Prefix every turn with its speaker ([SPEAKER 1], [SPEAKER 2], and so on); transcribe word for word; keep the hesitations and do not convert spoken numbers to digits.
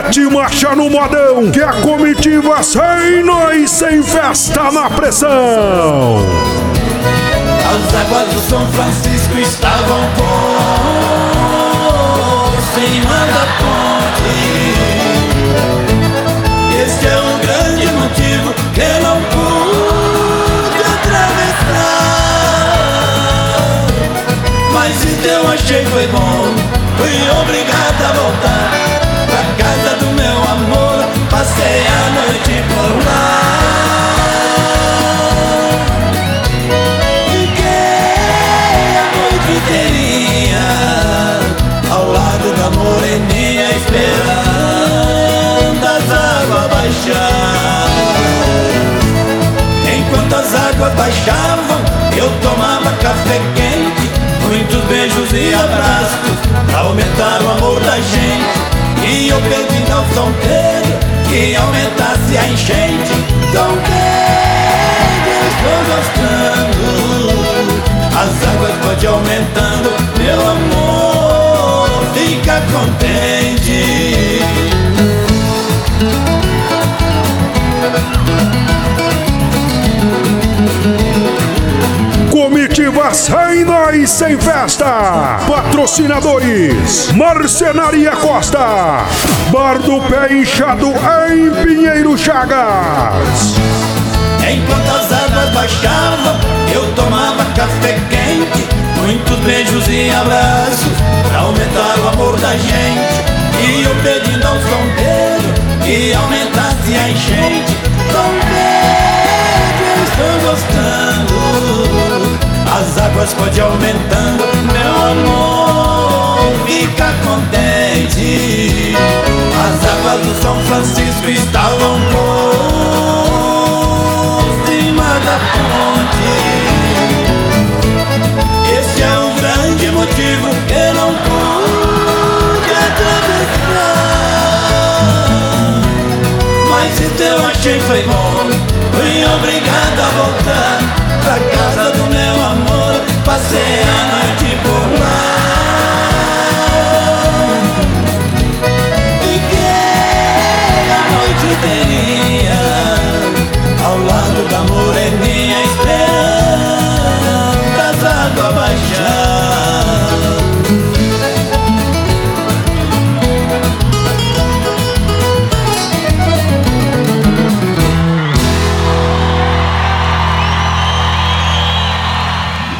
[SPEAKER 1] Mete marcha no modão, que a comitiva sem nós, sem festa na pressão.
[SPEAKER 2] As águas do São Francisco estavam por cima da ponte. Este é um grande motivo que eu não pude atravessar. Mas se eu achei foi bom, fui obrigado a voltar pra casa do meu amor. Passei a noite por lá. Ao lado da moreninha, esperando as águas baixar. Enquanto as águas baixavam, eu tomava café quente, muitos beijos e abraços pra aumentar o amor da gente. E eu pedindo ao São Pedro que aumentasse a enchente. São Pedro, eu estou gostando, as águas podem aumentando, meu amor, fica contente.
[SPEAKER 1] Comitiva sem nós, sem festa. Patrocinadores: Marcenaria Costa, Bar do Pé Inchado em Pinheiro Chagas.
[SPEAKER 2] Enquanto as águas baixavam, eu tomava café quente, muitos beijos e abraços pra aumentar o amor da gente. E eu pedindo ao São Pedro que aumentasse a enchente. São Pedro, eu estou gostando, as águas podem aumentando, meu amor, fica contente. As águas do São Francisco estavam por cima da ponte. Esse é um grande motivo que eu não pude atravessar. Mas se eu achei foi bom, fui obrigado a voltar pra casa do meu amor. Passei a noite por lá.